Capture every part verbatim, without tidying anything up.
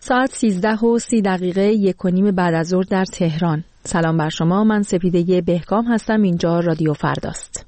ساعت سیزده و سی دقیقه یک و نیم بعد از ظهر در تهران. سلام بر شما، من سپیده بهکام هستم. اینجا رادیو فرداست.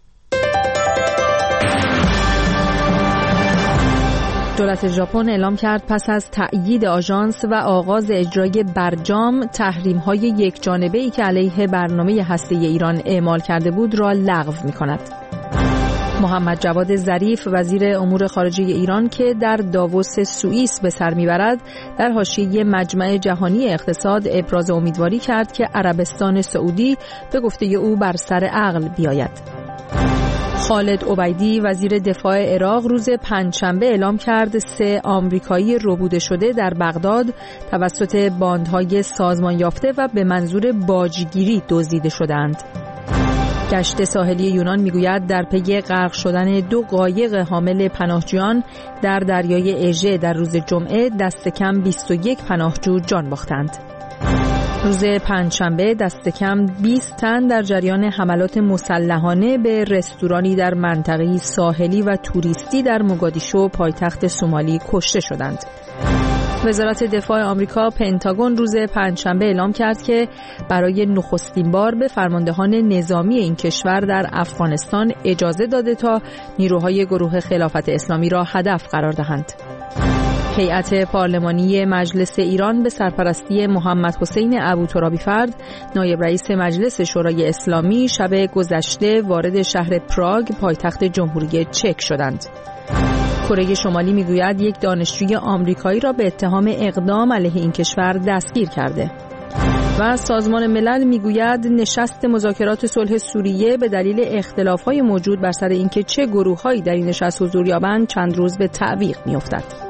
دولت ژاپن اعلام کرد پس از تأیید آژانس و آغاز اجرای برجام، تحریم‌های یکجانبه‌ای که علیه برنامه هسته‌ای ایران اعمال کرده بود را لغو می‌کند. محمد جواد ظریف وزیر امور خارجه ایران که در داووس سوئیس به سر میبرد، در حاشیه مجمع جهانی اقتصاد ابراز امیدواری کرد که عربستان سعودی به گفته او بر سر عقل بیاید. خالد عبیدی وزیر دفاع عراق روز پنجشنبه اعلام کرد سه آمریکایی ربوده شده در بغداد توسط باندهای سازمان یافته و به منظور باجگیری دزدیده شدند. گشت ساحلی یونان میگوید در پی غرق شدن دو قایق حامل پناهجویان در دریای اژه در روز جمعه دست کم بیست و یک پناهجو جان باختند. روز پنجشنبه دست کم بیست تن در جریان حملات مسلحانه به رستورانی در منطقه ساحلی و توریستی در موگادیشو پایتخت سومالی کشته شدند. وزارت دفاع آمریکا پنتاگون روز پنجشنبه اعلام کرد که برای نخستین بار به فرماندهان نظامی این کشور در افغانستان اجازه داده تا نیروهای گروه خلافت اسلامی را هدف قرار دهند. هیئت پارلمانی مجلس ایران به سرپرستی محمد حسین ابوترابی‌فرد، نایب رئیس مجلس شورای اسلامی، شب گذشته وارد شهر پراگ پایتخت جمهوری چک شدند. کره شمالی میگوید یک دانشجوی آمریکایی را به اتهام اقدام علیه این کشور دستگیر کرده. و سازمان ملل میگوید نشست مذاکرات صلح سوریه به دلیل اختلافات موجود بر سر اینکه چه گروه‌هایی در این نشست حضور یابند چند روز به تعویق میافتد.